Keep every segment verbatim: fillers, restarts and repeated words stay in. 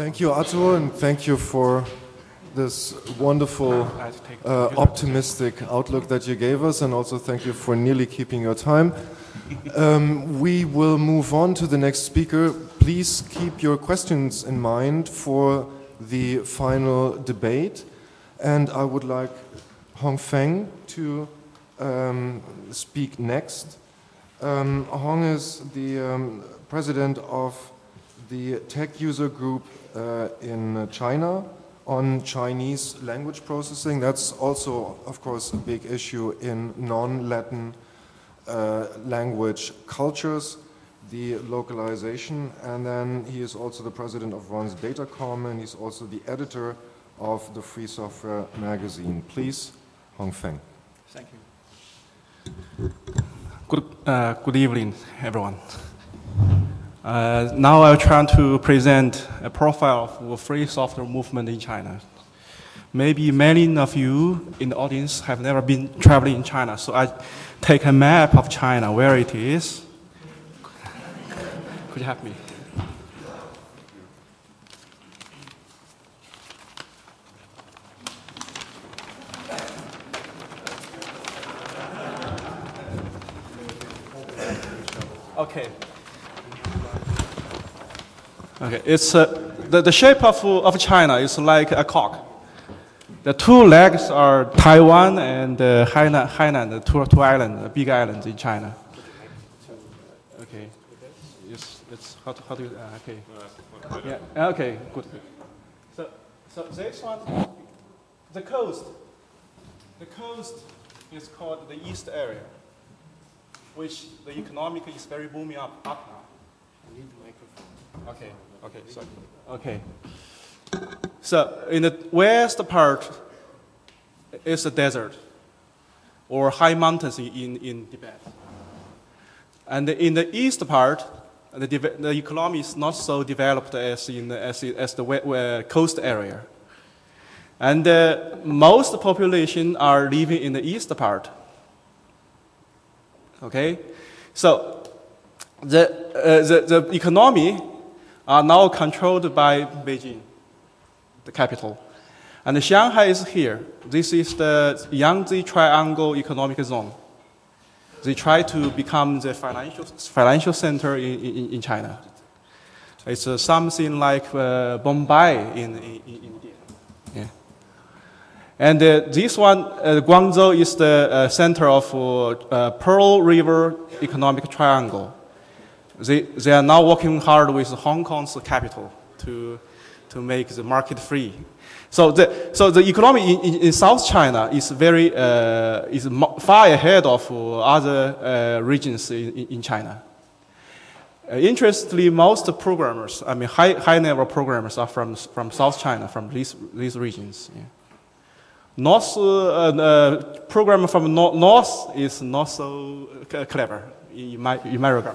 Thank you, Arthur, and thank you for this wonderful, uh, optimistic outlook that you gave us, and also thank you for nearly keeping your time. Um, we will move on to the next speaker. Please keep your questions in mind for the final debate, and I would like Hong Feng to um, speak next. Um, Hong is the um, president of the tech user group uh, in China on Chinese language processing. That's also, of course, a big issue in non-Latin uh, language cultures, the localization. And then he is also the president of Ron's Datacom, and he's also the editor of the Free Software magazine. Please, Hong Feng. Thank you. Good, uh, good evening, everyone. Uh, now I'll try to present a profile of the free software movement in China. Maybe many of you in the audience have never been traveling in China, so I take a map of China, where it is. Could you help me? Okay. Okay, it's uh, the, the shape of, of China is like a cock. The two legs are Taiwan and uh, Hainan, Hainan, the two, two islands, the big islands in China. Okay, it's, it's how, to, how do you, uh, okay. Yeah, okay, good. So, so this one, the coast, the coast is called the East area, which the economic is very booming up, up now. I need the microphone. Okay, okay, sorry. Okay. So in the west part is the desert or high mountains in, in, in Tibet. And in the east part, the, the economy is not so developed as in as, as the uh, coast area. And uh, most population are living in the east part. Okay, so the, uh, the, the economy are now controlled by Beijing, the capital. And Shanghai is here. This is the Yangtze Triangle Economic Zone. They try to become the financial, financial center in, in, in China. It's uh, something like uh, Bombay in, in, in India. Yeah. And uh, this one, uh, Guangzhou, is the uh, center of uh, Pearl River Economic Triangle. They, they are now working hard with Hong Kong's capital to, to make the market free. So the, so the economy in, in, in South China is very uh, is far ahead of other uh, regions in, in China. Uh, interestingly, most programmers, I mean high, high level programmers, are from, from South China, from these, these regions. Yeah. North, uh, uh, programmer from no North is not so clever in my, in my regard.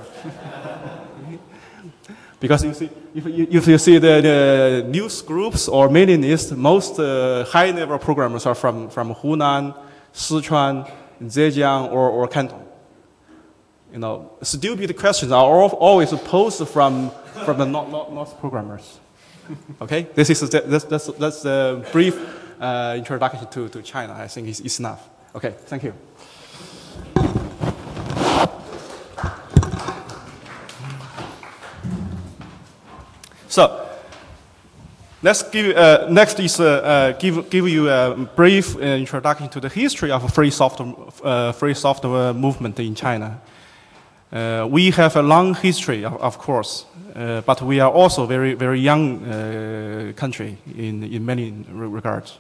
Because you see, if you, if you see the, the news groups or mailing lists, most uh, high-level programmers are from, from Hunan, Sichuan, Zhejiang, or, or Canton. You know, stupid questions are all, always posed from, from the North, North programmers. Okay, this is the, that's, that's, that's the brief uh, introduction to, to China. I think it's, it's enough. Okay, thank you. So, let's give, uh, next is uh, uh, give, give you a brief uh, introduction to the history of free software, uh, free software movement in China. Uh, we have a long history, of, of course, uh, but we are also a very, very young uh, country in, in many regards.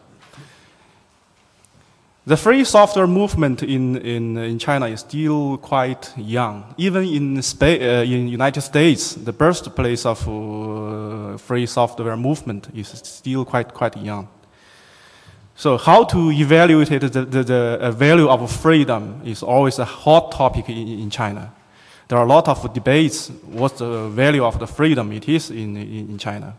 The free software movement in, in, in China is still quite young. Even in Spa uh, in United States, the birthplace of uh, free software movement is still quite, quite young. So how to evaluate the, the, the value of freedom is always a hot topic in, in China. There are a lot of debates what the value of the freedom it is in, in, in China.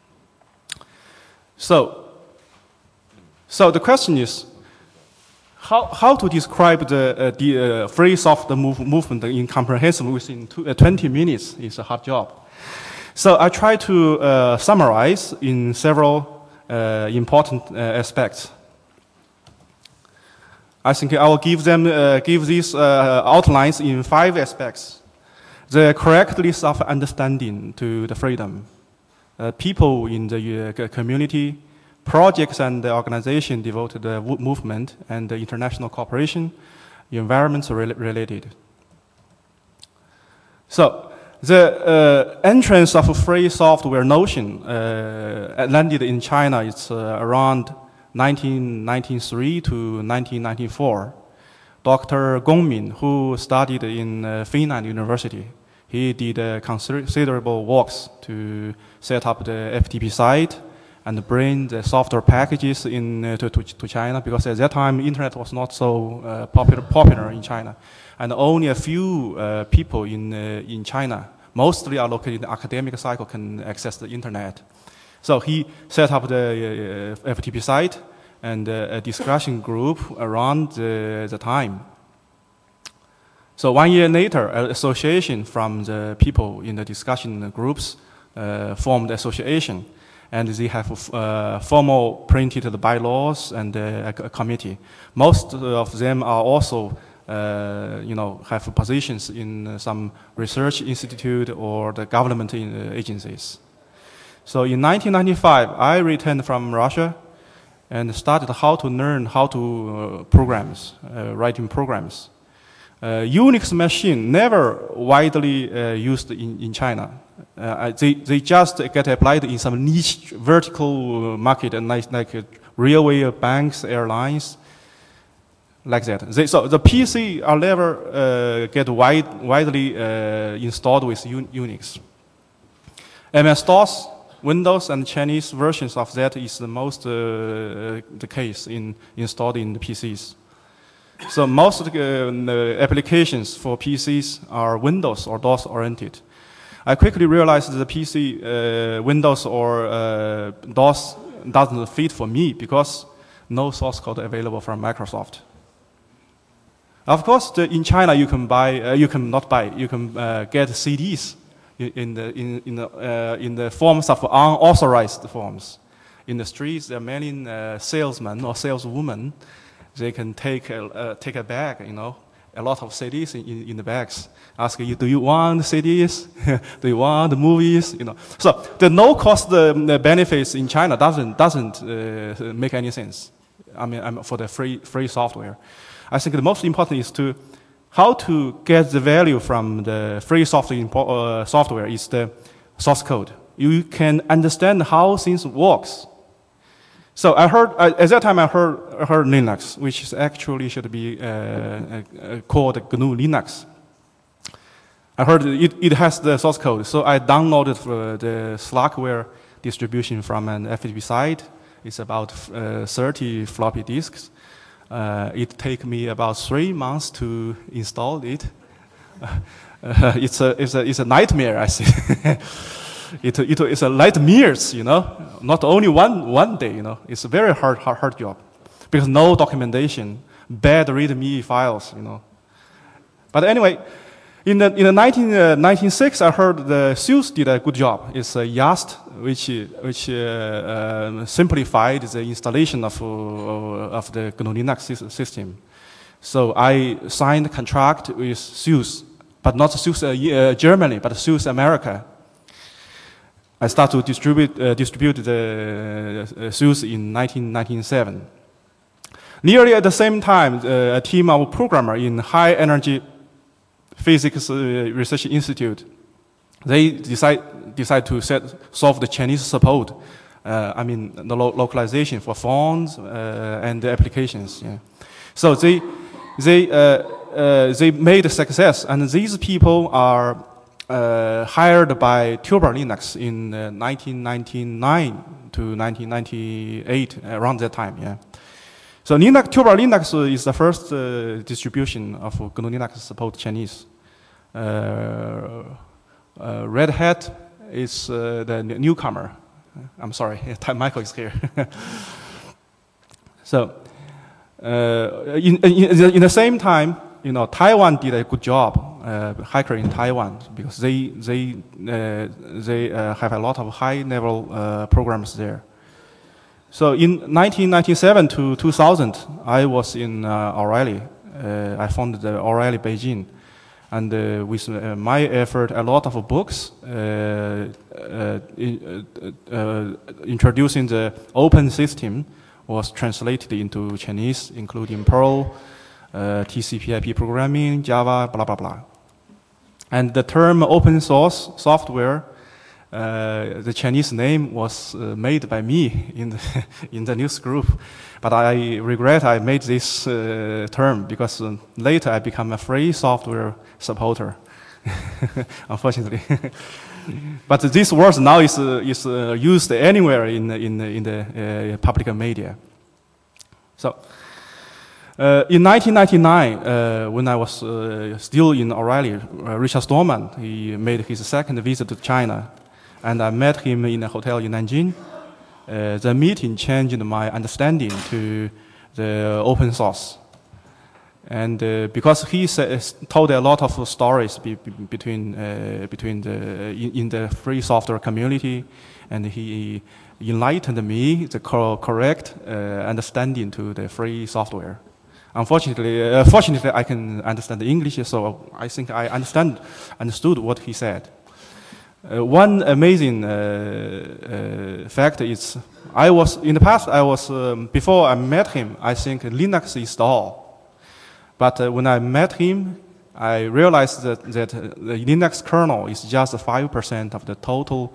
So, so the question is, How, how to describe the, uh, the uh, free software move, movement in comprehensive within two, uh, twenty minutes is a hard job. So I try to uh, summarize in several uh, important uh, aspects. I think I will give them uh, give these uh, outlines in five aspects. The correct list of understanding to the freedom, uh, people in the uh, community, projects and the organization devoted to the movement and the international cooperation, environments re related. So the uh, entrance of a free software notion uh, landed in China. It's uh, around nineteen ninety-three to nineteen ninety-four. Doctor Gongmin, who studied in uh, Finland University, he did uh, considerable works to set up the F T P site and bring the software packages in uh, to, to, to China, because at that time internet was not so uh, popular popular in China, and only a few uh, people in uh, in China, mostly are located in the academic cycle, can access the internet. So he set up the uh, F T P site and uh, a discussion group around the, the time. So one year later, an association from the people in the discussion groups uh, formed the association, and they have uh, formal printed the bylaws and uh, a, a committee. Most of them are also, uh, you know, have positions in some research institute or the government agencies. So in nineteen ninety-five, I returned from Russia and started how to learn how to uh, programs, uh, writing programs. Uh, Unix machine never widely uh, used in, in China. Uh, they, they just get applied in some niche vertical market, and like, like uh, railway, banks, airlines, like that. They, so the P C are never uh, get wide, widely uh, installed with Unix. M S DOS, Windows, and Chinese versions of that is the most uh, the case in installed in the P Cs. So most of the, uh, the applications for P Cs are Windows or DOS oriented. I quickly realized that the P C uh, Windows or uh, DOS doesn't fit for me because no source code available from Microsoft. Of course, the, in China you can buy, uh, you can not buy, you can uh, get C Ds in the in in the uh, in the forms of unauthorized forms. In the streets, there are many uh, salesmen or saleswomen. They can take a, uh, take a bag, you know, a lot of C Ds in, in, in the bags. Ask you, do you want C Ds? Do you want the movies? You know, so the no-cost uh, benefits in China doesn't doesn't uh, make any sense. I mean, I'm for the free free software. I think the most important is to how to get the value from the free software uh, software is the source code. You can understand how things works. So I heard, uh, at that time I heard, I heard Linux, which is actually should be uh, uh, called G N U Linux. I heard it, it has the source code, so I downloaded uh, the Slackware distribution from an F T P site. It's about uh, thirty floppy disks. Uh, it take me about three months to install it. Uh, it's, a, it's, a, it's a nightmare, I think. It, it, it's a nightmares, you know, not only one, one day, you know. It's a very hard, hard, hard job because no documentation, bad readme files, you know. But anyway, in the, in the nineteen ninety-six, I heard the SUSE did a good job. It's a YaST, which, which uh, uh, simplified the installation of, uh, of the G N U Linux system. So I signed a contract with SUSE, but not SUSE uh, Germany, but SUSE America. I started to distribute, uh, distribute the uh, SUSE in nineteen ninety-seven. Nearly at the same time, uh, a team of programmers in High Energy Physics uh, Research Institute, they decide, decide to set, solve the Chinese support, uh, I mean the lo localization for phones uh, and the applications. Yeah. So they, they, uh, uh, they made a success, and these people are Uh, hired by Turbo Linux in uh, nineteen ninety-nine to nineteen ninety-eight, around that time, yeah. So Linux, Turbo Linux is the first uh, distribution of G N U Linux support Chinese. Uh, uh, Red Hat is uh, the newcomer. I'm sorry, Michael is here. So uh, in, in, in the same time, you know, Taiwan did a good job. uh, hacker in Taiwan because they they uh, they uh, have a lot of high-level uh, programs there. So in nineteen ninety-seven to two thousand, I was in uh, O'Reilly. Uh, I founded the O'Reilly Beijing, and uh, with uh, my effort, a lot of books uh, uh, in, uh, uh, introducing the open system was translated into Chinese, including Perl, uh, T C P I P programming, Java, blah, blah, blah. And the term open source software, uh, the Chinese name was uh, made by me in the, in the news group. But I regret I made this uh, term because uh, later I became a free software supporter, unfortunately. But this word now is, uh, is uh, used anywhere in, in, in the uh, public media. So, uh, in nineteen ninety-nine, uh, when I was uh, still in O'Reilly, uh, Richard Stallman, he made his second visit to China, and I met him in a hotel in Nanjing. Uh, the meeting changed my understanding to the open source. And uh, because he sa- told a lot of stories be- be- between, uh, between the, in, in the free software community, and he enlightened me the co- correct uh, understanding to the free software. Unfortunately, uh, fortunately, I can understand the English, so I think I understand, understood what he said. Uh, one amazing uh, uh, fact is, I was in the past. I was um, before I met him. I think Linux install. But uh, when I met him, I realized that, that uh, the Linux kernel is just five percent of the total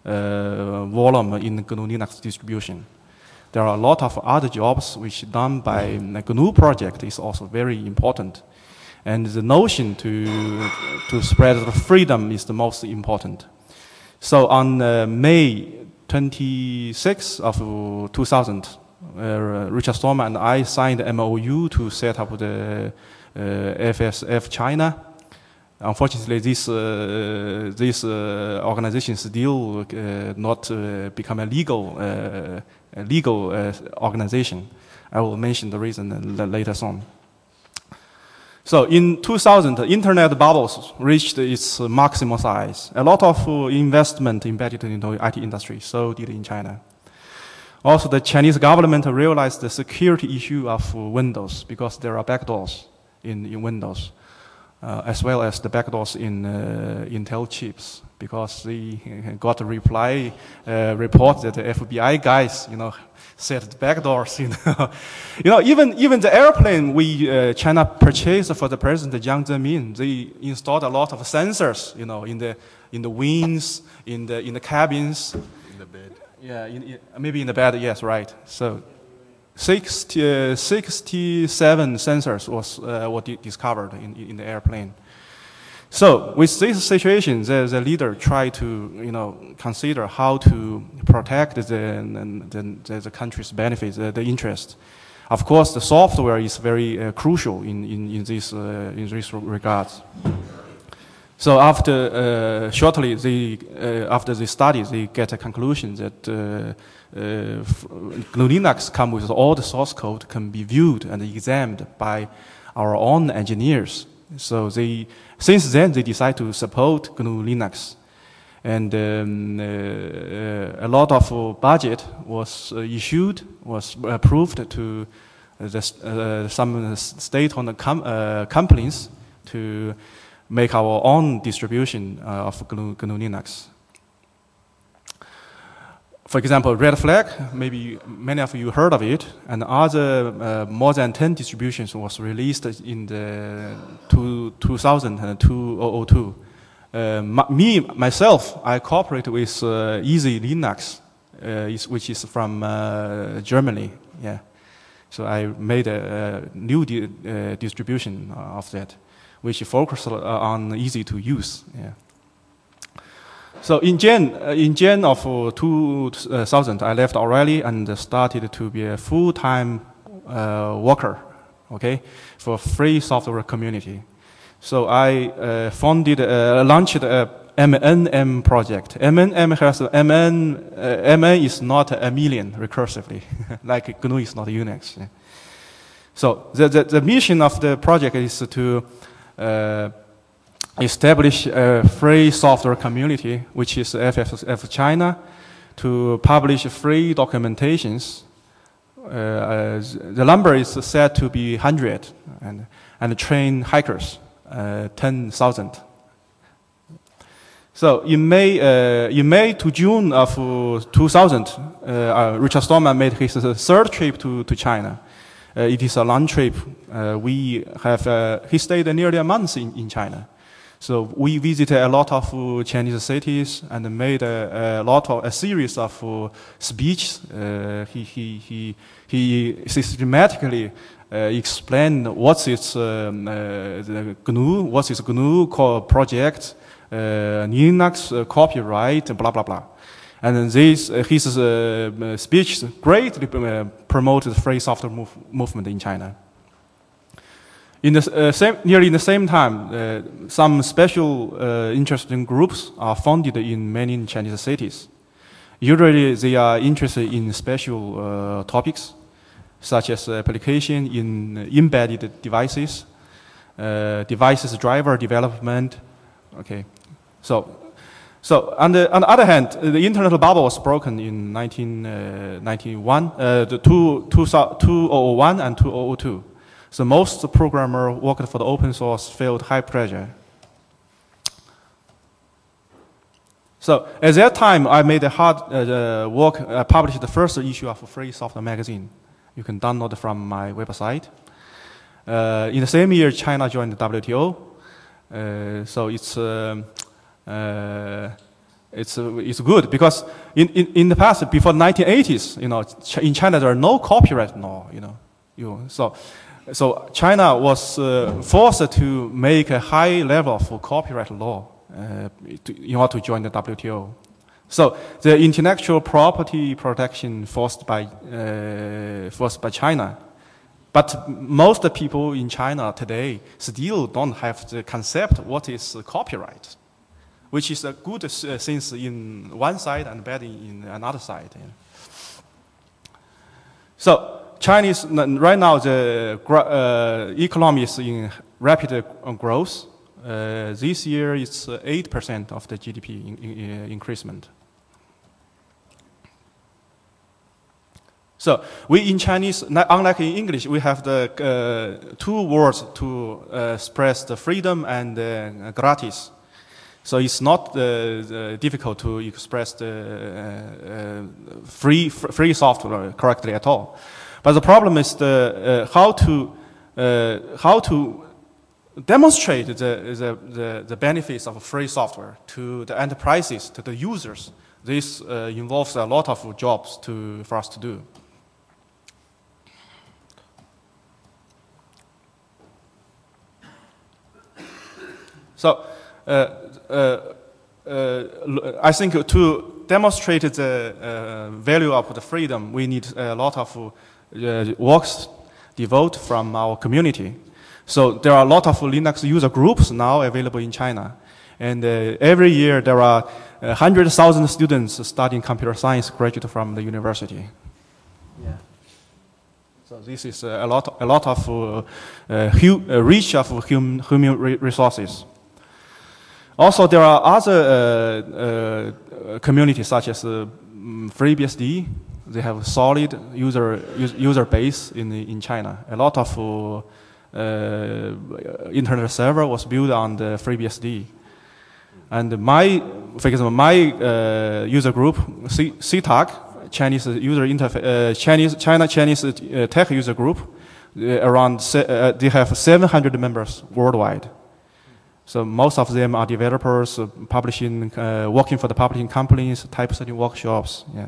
uh, volume in the G N U Linux distribution. There are a lot of other jobs which done by the G N U project is also very important. And the notion to, to spread the freedom is the most important. So on uh, May twenty-sixth of two thousand, Uh, Richard Stallman and I signed an M O U to set up the uh, F S F China. Unfortunately, this uh, this uh, organization still uh, not uh, become a legal uh, a legal uh, organization. I will mention the reason later on. So in two thousand, the internet bubbles reached its maximum size. A lot of uh, investment embedded into the I T industry. So did in China. Also, the Chinese government realized the security issue of Windows because there are backdoors in, in Windows, uh, as well as the backdoors in uh, Intel chips, because they got a reply uh, report that the F B I guys, you know, set the backdoors. You know, you know, even even the airplane we uh, China purchased for the president Jiang Zemin, they installed a lot of sensors, you know, in the in the wings, in the in the cabins. In the bed. Yeah, in, in, maybe in the bed, yes, right. So, sixty, uh, sixty-seven sensors was uh, were di- discovered in, in the airplane. So, with this situation, the, the leader tried to, you know, consider how to protect the the, the, the country's benefits, the, the interest. Of course, the software is very uh, crucial in in in this uh, in this regards. So after uh, shortly, they, uh, after the study, they get a conclusion that uh, uh, G N U Linux come with all the source code can be viewed and examined by our own engineers. So they, since then, they decide to support G N U Linux, and um, uh, a lot of uh, budget was uh, issued, was approved to uh, the, uh, some state-owned com- uh, companies to make our own distribution uh, of G N U Linux. For example, Red Flag, maybe many of you heard of it, and other uh, more than ten distributions was released in the two, two thousand and two thousand two. Uh, me, myself, I cooperate with uh, Easy Linux, uh, is, which is from uh, Germany. Yeah, so I made a, a new di- uh, distribution of that, which focus on easy to use. Yeah. So in Jan, uh, in Jan of uh, two thousand, I left O'Reilly and started to be a full-time uh, worker, okay, for free software community. So I uh, founded, uh, launched a M N M project. M N M has M N. Uh, M N is not a million recursively, like G N U is not Unix. Yeah. So the, the the mission of the project is to Uh, establish a free software community, which is F F F China, to publish free documentations. Uh, the number is said to be one hundred, and, and train hackers, uh, ten thousand. So in May, uh, in May to June of uh, two thousand, uh, uh, Richard Stallman made his uh, third trip to, to China. Uh, it is a long trip. Uh, we have, uh, he stayed nearly a month in, in China. So we visited a lot of uh, Chinese cities and made a, a lot of a series of uh, speeches. Uh, he, he, he, he systematically uh, explained what's its um, uh, the G N U, what's its G N U project, uh, Linux, uh, copyright, blah blah blah. And this uh, his uh, speech greatly uh, promoted the free software move, movement in China. In the uh, same, nearly in the same time, uh, some special uh, interesting groups are founded in many Chinese cities. Usually, they are interested in special uh, topics, such as application in embedded devices, uh, devices driver development. Okay, so so on the on the other hand, the internet bubble was broken in nineteen ninety-one, uh, the two thousand one and two thousand two. So most programmers worked for the open source felt high pressure. So at that time, I made a hard uh, work. I published the first issue of a free software magazine. You can download it from my website. Uh, in the same year, China joined the W T O. Uh, so it's um, uh, it's uh, it's good because in, in, in the past, before the nineteen eighties, you know, ch in China there are no copyright law. You know, you so. So China was uh, forced to make a high level of copyright law uh, to, in order to join the W T O. So the intellectual property protection forced by uh, forced by China, but most people in China today still don't have the concept what is copyright, which is a good uh, thing in one side and bad in another side. Yeah. So. Chinese, right now, the uh, economy is in rapid growth. Uh, this year, it's eight percent of the G D P in, in, increasement. So we in Chinese, unlike in English, we have the uh, two words to uh, express the freedom and uh, gratis. So it's not uh, uh, difficult to express the uh, uh, free, free software correctly at all. But the problem is the, uh, how to uh, how to demonstrate the, the, the, the benefits of free software to the enterprises, to the users. This uh, involves a lot of jobs to, for us to do. So uh, uh, uh, I think to demonstrate the uh, value of the freedom, we need a lot of Uh, works devoted from our community. So there are a lot of Linux user groups now available in China. And uh, every year there are uh, one hundred thousand students studying computer science graduate from the university. Yeah. So this is uh, a lot, a lot of uh, uh, hu uh, reach of hum human re resources. Also, there are other uh, uh, communities such as uh, FreeBSD. They have a solid user user base in in China. A lot of uh, uh, internet server was built on the FreeBSD. And my, for example, my uh, user group, C T A C, Chinese user interface, uh, Chinese China Chinese uh, tech user group, uh, around uh, they have seven hundred members worldwide. So most of them are developers, uh, publishing, uh, working for the publishing companies, typesetting workshops. Yeah.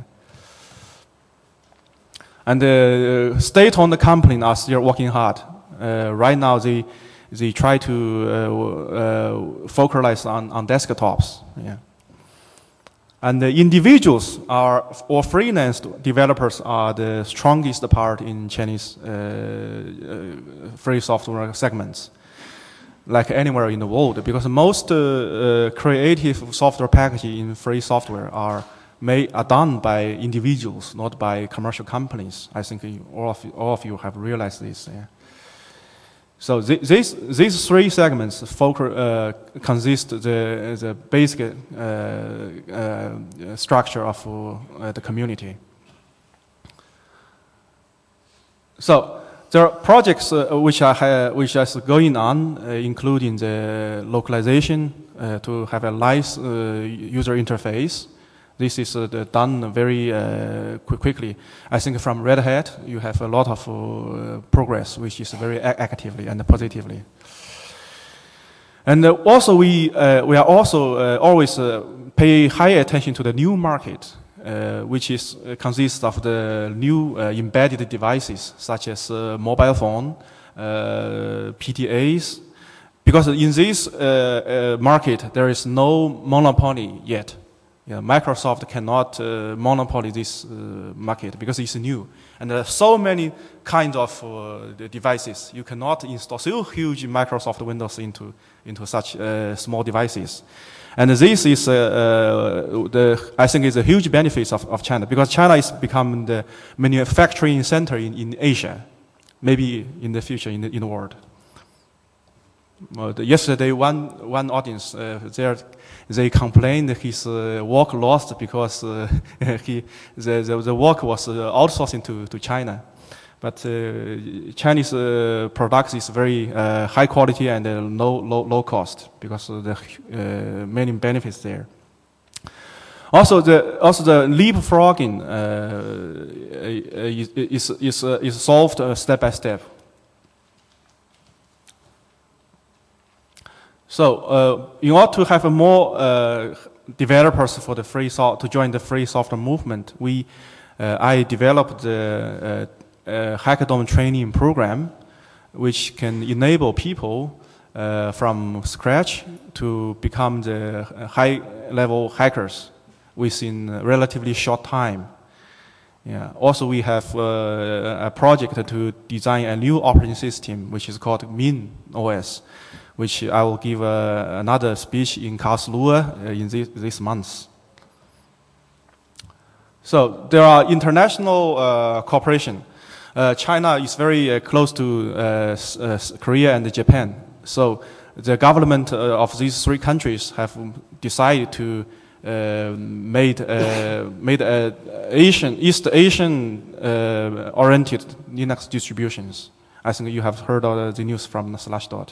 And the uh, state-owned companies are still working hard. Uh, right now, they they try to uh, uh, focus on, on desktops. Yeah. And the individuals are, or freelance developers are the strongest part in Chinese uh, uh, free software segments, like anywhere in the world, because most uh, uh, creative software packages in free software are May, are done by individuals, not by commercial companies. I think all of you, all of you have realized this. Yeah. So th these these three segments focus, uh, consist the the basic uh, uh, structure of uh, the community. So there are projects uh, which are which are going on, uh, including the localization uh, to have a nice uh, user interface. This is uh, done very uh, quick, quickly. I think from Red Hat, you have a lot of uh, progress, which is very actively and positively. And uh, also, we uh, we are also uh, always uh, pay high attention to the new market, uh, which is uh, consists of the new uh, embedded devices such as uh, mobile phone, uh, P T As, because in this uh, uh, market there is no monopoly yet. Yeah, Microsoft cannot uh, monopoly this uh, market because it's new. And there are so many kinds of uh, devices. You cannot install so huge Microsoft Windows into, into such uh, small devices. And this is, uh, uh, the, I think, is a huge benefit of, of China, because China is becoming the manufacturing center in, in Asia, maybe in the future in the, in the world. Uh, the, yesterday, one, one audience, uh, there, they complained his uh, work lost because uh, he, the, the, the work was uh, outsourcing to, to China. But uh, Chinese uh, products is very uh, high quality and uh, low, low, low cost, because of the uh, many benefits there. Also, the also the leapfrogging uh, is is is, uh, is solved uh, step by step. So, uh, in order to have more uh, developers for the free so to join the free software movement, we uh, I developed the uh, uh, hackathon training program, which can enable people uh, from scratch to become the high-level hackers within a relatively short time. Yeah. Also, we have uh, a project to design a new operating system, which is called MinOS, which I will give uh, another speech in Karlsruhe uh, in this, this month. So there are international uh, cooperation. Uh, China is very uh, close to uh, uh, Korea and Japan. So the government uh, of these three countries have decided to uh, made uh, made uh, Asian East Asian uh, oriented Linux distributions. I think you have heard of the news from Slashdot.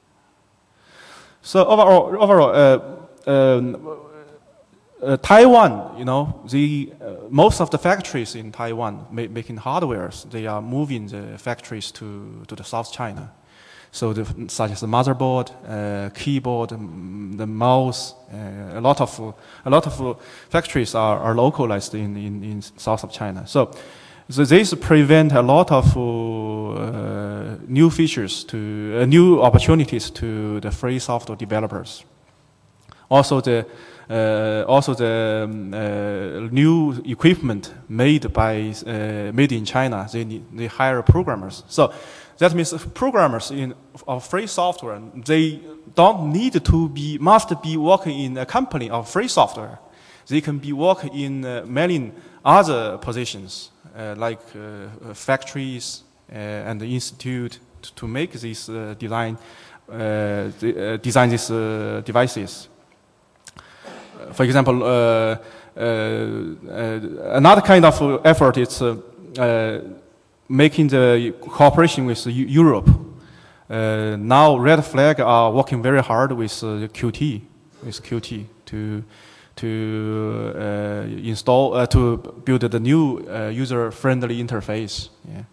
So overall, overall, uh, um, uh, Taiwan, you know, the uh, most of the factories in Taiwan ma making hardwares, they are moving the factories to to the South China. So the, such as the motherboard, uh, keyboard, um, the mouse, uh, a lot of uh, a lot of uh, factories are, are localized in, in in south of China. So. So this prevent a lot of uh, new features to uh, new opportunities to the free software developers. Also the uh, also the um, uh, new equipment made by uh, made in China, they they hire programmers. So that means programmers in of free software, they don't need to be must be working in a company of free software. They can be working in uh, many other positions. Uh, like uh, factories uh, and the institute to, to make these uh, design uh, the, uh, design these uh, devices. Uh, for example, uh, uh, uh, another kind of effort is uh, uh, making the cooperation with Europe. Uh, now, Red Flag are working very hard with uh, Qt, with Qt to. to uh, install, uh, to build the new uh, user-friendly interface. Yeah.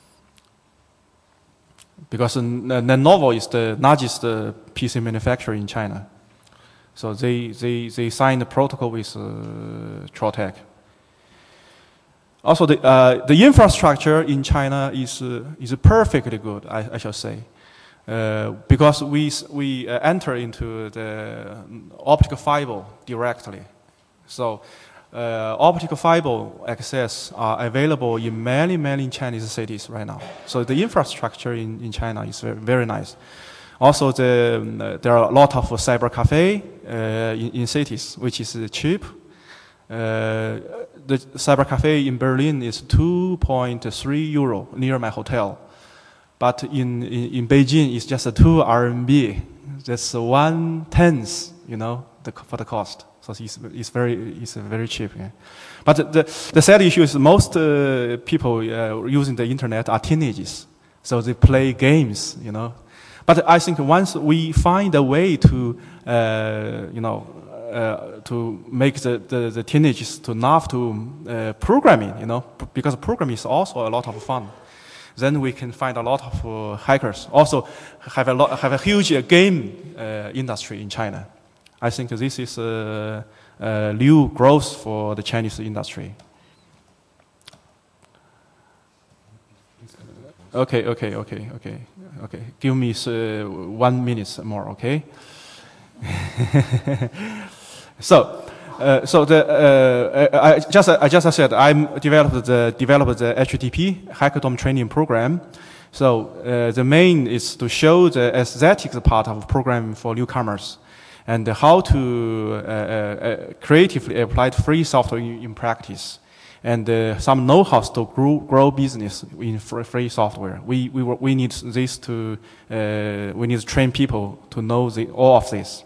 Because uh, Lenovo is the largest uh, P C manufacturer in China. So they, they, they signed a protocol with uh, Trotec. Also, the, uh, the infrastructure in China is, uh, is perfectly good, I, I shall say. Uh, because we, we uh, enter into the optical fiber directly. So uh, optical fiber access are available in many, many Chinese cities right now. So the infrastructure in, in China is very, very nice. Also, the, um, there are a lot of cyber cafe uh, in, in cities, which is uh, cheap. Uh, the cyber cafe in Berlin is two point three euro near my hotel. but in, in, in Beijing, it's just a two R M B. That's one tenth, you know, the, for the cost. So it's, it's very, it's very cheap. Yeah. But the, the sad issue is most uh, people uh, using the internet are teenagers. So they play games, you know. But I think once we find a way to, uh, you know, uh, to make the, the, the teenagers to love to uh, programming, you know, because programming is also a lot of fun. Then we can find a lot of uh, hackers. Also have a lot, have a huge uh, game uh, industry in China. I think this is a, a new growth for the Chinese industry. Okay, okay, okay, okay, okay. Give me uh, one minute more, okay? so, uh, so the uh, I just I just said I'm developed the developed the H T T P Hackathon training program. So uh, the main is to show the aesthetics part of programming for newcomers, and how to uh, uh, creatively apply free software in, in practice. And uh, some know-how to grow, grow business in free software. We, we, we need this to, uh, we need to train people to know the, all of this.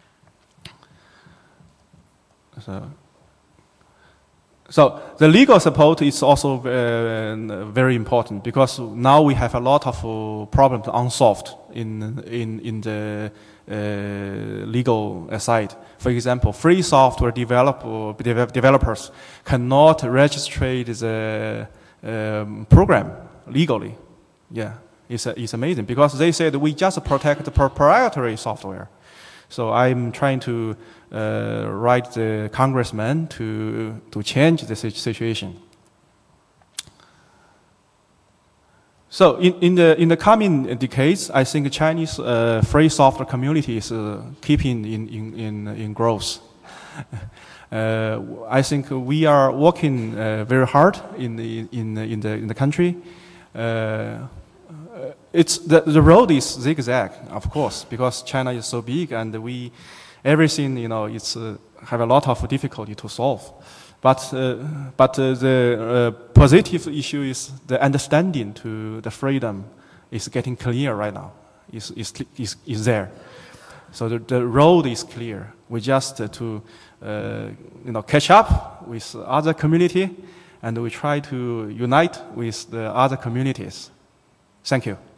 So, so the legal support is also uh, very important, because now we have a lot of uh, problems unsolved in, in, in the uh, legal side. For example, free software develop, developers cannot register the um, program legally. Yeah, it's, uh, it's amazing, because they said we just protect the proprietary software. So I'm trying to uh, write the congressman to, to change the situation. So in, in, the, in the coming decades, I think the Chinese uh, free software community is uh, keeping in, in, in, in growth. uh, I think we are working uh, very hard in the, in, in, the, in the country. Uh, it's, the, the road is zigzag, of course, because China is so big, and we, everything, you know, it's uh, have a lot of difficulty to solve. But, uh, but uh, the uh, positive issue is the understanding to the freedom is getting clear right now, is, is, is, is there. So the, the road is clear. We just uh, to uh, you know, catch up with other community, and we try to unite with the other communities. Thank you.